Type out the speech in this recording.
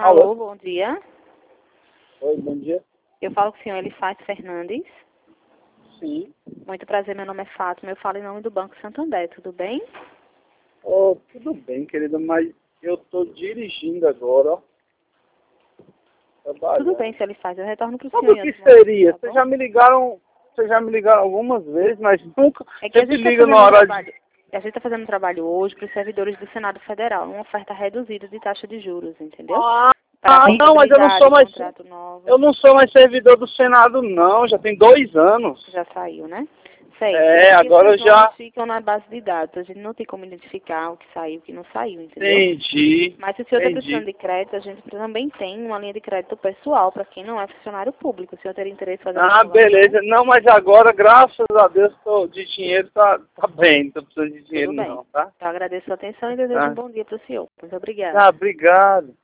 Alô, bom dia. Oi, bom dia. Eu falo com o senhor Elifaz Fernandes. Sim. Muito prazer, meu nome é Fátima. Eu falo em nome do Banco Santander, tudo bem? Oh, tudo bem, querida, mas eu tô dirigindo agora, ó. Tudo bem, senhor Elifaz, eu retorno para o Sabe senhor o em que outro momento, seria? tá Vocês bom? já me ligaram algumas vezes, mas nunca. É que a Sempre gente está liga fazendo na um hora trabalho. A gente está fazendo um trabalho hoje para os servidores do Senado Federal, uma oferta reduzida de taxa de juros, entendeu? Para Não, mas contrato novo. eu não sou mais servidor do Senado, não. Já tem 2 anos. Já saiu, né? Certo. É, Porque agora eu esses nomes já ficam na base de dados. A gente não tem como identificar o que saiu e o que não saiu, entendeu? entendi. Mas se o senhor está Entendi. precisando de crédito, a gente também tem uma linha de crédito pessoal para quem não é funcionário público. O senhor teria interesse em fazer uma Ah, simulação? beleza. Não, mas agora, graças a Deus, de dinheiro tá bem. Não tô precisando de dinheiro Tudo bem. não, tá? Então agradeço a atenção e desejo um Tá, bom dia para o senhor. Muito obrigada. tá, obrigado.